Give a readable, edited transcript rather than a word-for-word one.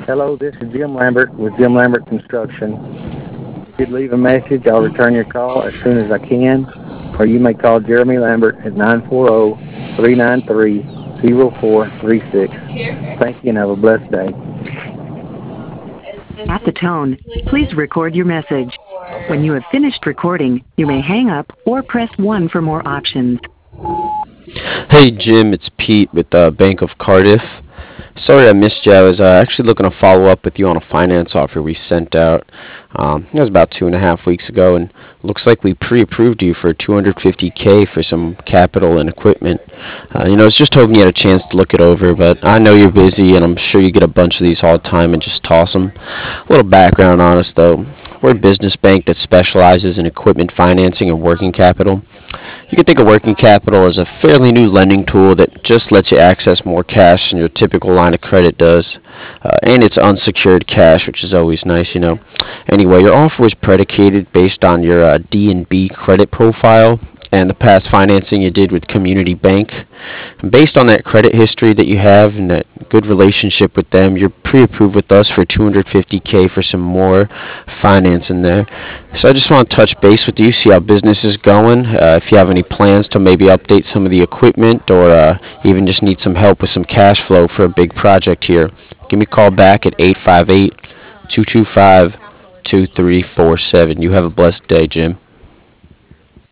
Hello, this is Jim Lambert with Jim Lambert Construction. If you'd leave a message, I'll return your call as soon as I can, or you may call Jeremy Lambert at 940-393-0436. Thank you and have a blessed day. At the tone, please record your message. When you have finished recording, you may hang up or press 1 for more options. Hey Jim, it's Pete with Bank of Cardiff. Sorry I missed you. I was actually looking to follow up with you on a finance offer we sent out. It was about 2.5 weeks ago, and looks like we pre-approved you for $250K for some capital and equipment. I was just hoping you had a chance to look it over, but I know you're busy, and I'm sure you get a bunch of these all the time and just toss them. A little background on us, though. We're a business bank that specializes in equipment financing and working capital. You can think of working capital as a fairly new lending tool that just lets you access more cash than your typical line of credit does. And it's unsecured cash, which is always nice. Anyway, your offer was predicated based on your D&B credit profile and the past financing you did with Community Bank. And based on that credit history that you have and that good relationship with them, you're pre-approved with us for $250K for some more financing there. So I just want to touch base with you, see how business is going, if you have any plans to maybe update some of the equipment, or even just need some help with some cash flow for a big project here. Give me a call back at 858-225-2347. You have a blessed day, Jim.